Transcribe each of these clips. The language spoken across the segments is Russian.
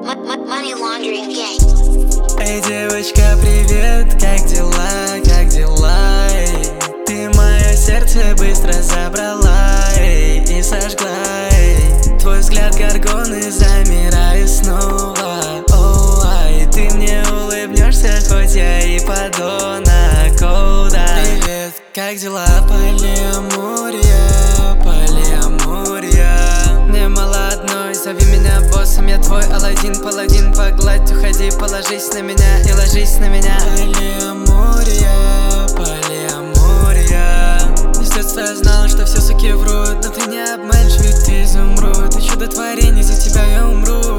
Money laundering gang. Эй, девочка, привет, как дела, как дела? Эй, ты мое сердце быстро забрала, эй, и сожгла, эй. Твой взгляд горгоны, замираю снова. О, ай, ты мне улыбнешься, хоть я и подонок. О, да. Привет, как дела? Полиамория, полиамория. Мне мало одной, зови меня боссом, я твой Аладдин, паладин. Погладь, уходи, положись на меня и ложись на меня. Полиамория, полиамория. С детства я знал, что все суки врут, но ты не обманщик, ты изумруд. Ты чудотворение, за тебя я умру.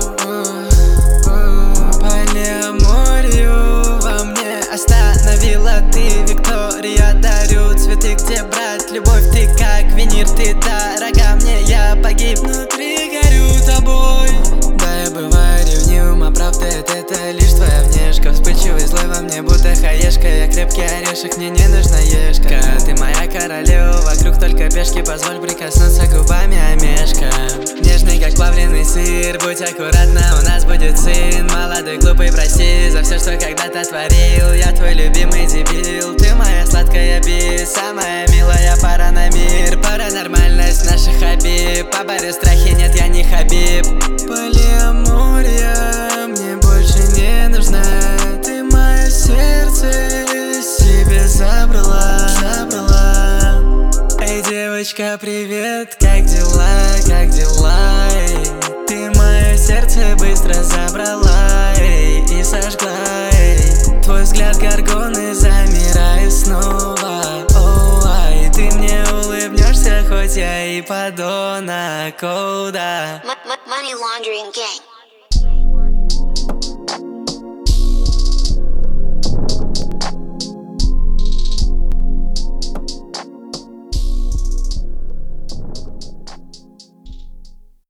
Полиаморию во мне остановила ты, Виктория. Дарю цветы, где брать любовь, ты как винир, ты дорога мне, я погиб, внутри горю тобой. Да, я бываю ревнивым, оправдает это лишь твоя внешка. Вспыльчивый злой во мне, будто хаешка. Я крепкий орешек, мне не нужна ешка. Ты моя королева, вокруг только пешки. Позволь прикоснуться губами, омешка. Нежный, как плавленый сыр, будь аккуратна, у нас будет сын. Молодой, глупый, прости за все, что когда-то творил. Я твой любимый дебил, ты моя сладкая би, самая милая пара на мир. Паранормальность наших хобби, по баре страхи нет, я не Хабиб. Полиамория мне больше не нужна, ты мое сердце себе забрала, забрала. Эй, девочка, привет, как дела, как дела? Эй, ты мое сердце быстро забрала, эй, и сожгла, эй. Твой взгляд горгоны, замираю снова. О, ай, ты мне улыбнешься, хоть я и подонок. О, да. Money laundering gang.